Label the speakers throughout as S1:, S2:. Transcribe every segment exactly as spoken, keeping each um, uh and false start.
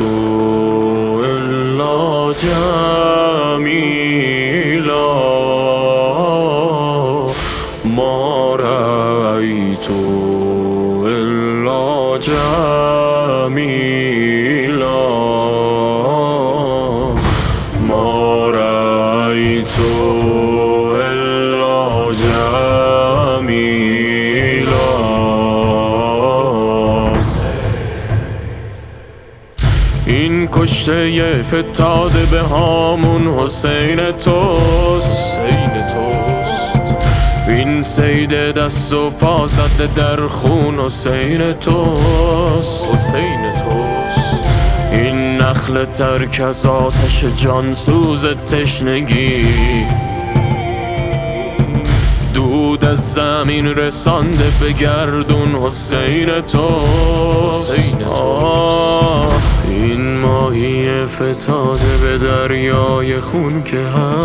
S1: إلا جميلا ما رأيت إلا جميلا ما رأيت إلا جميلا. این کشته فتاده به هامون حسین توست، حسین توست. این سید دست و پا زده در خون حسین توست، حسین توست. این نخل ترک از آتش جانسوز تشنگی دود از زمین رسانده به گردون حسین توست، حسین توست. این ماهی فتاده به دریای خون که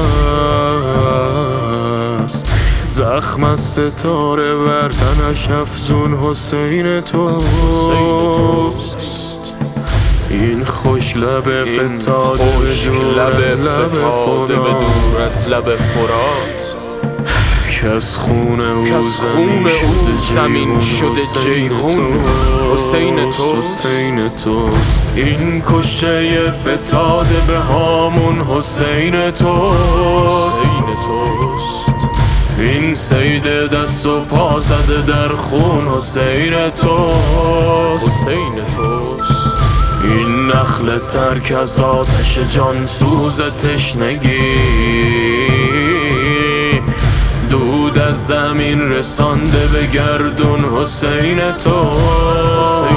S1: هست زخم از ستاره بر تنش افزون حسین توست. این خوش لب فتاده به دور از لب فرات که از خون او زمین شده جیهون حسین توست. این کشته فتاده به هامون حسین توست. این سید دست و پا زده در خون حسین توست، حسین توست. این نخل ترک از آتش جانسوز تشنگی دود از زمین رسانده به گردون حسین توست.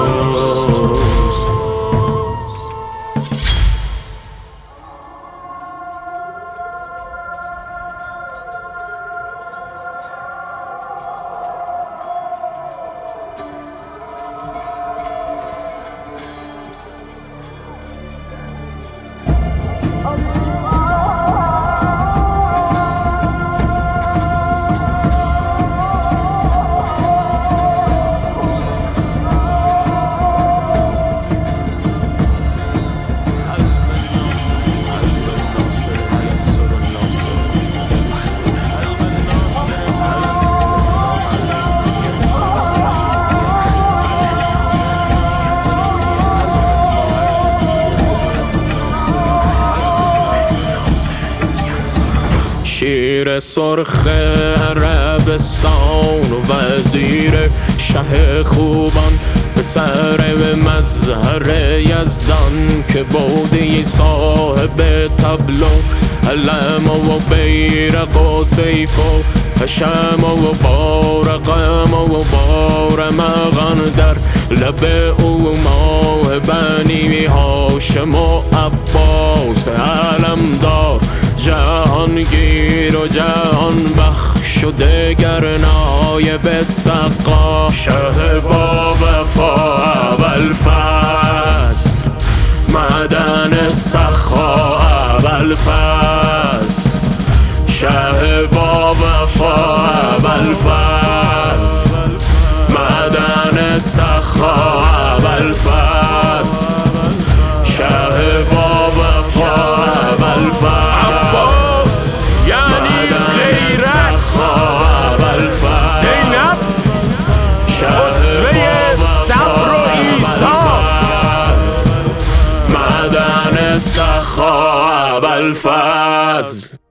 S1: شیر سرخ عربستان و وزیر شه خوبان پسر به مظهر یزدان که بودی صاحب تبلو علم و بیرق و سیف و پشم و بارقم و بارمغان در لب او ماه بنی هاشم و عباس علمدار جهانگیر و جهان بخش و دگر نایب سقا شه با وفا ابوالفضل معدن سخا ابوالفضل شه با وفا ابوالفضل معدن سخا ابوالفضل شه با وفا ابوالفضل
S2: زینب اسوه صبر و ایثار
S1: معدن سخا ابوالفضل.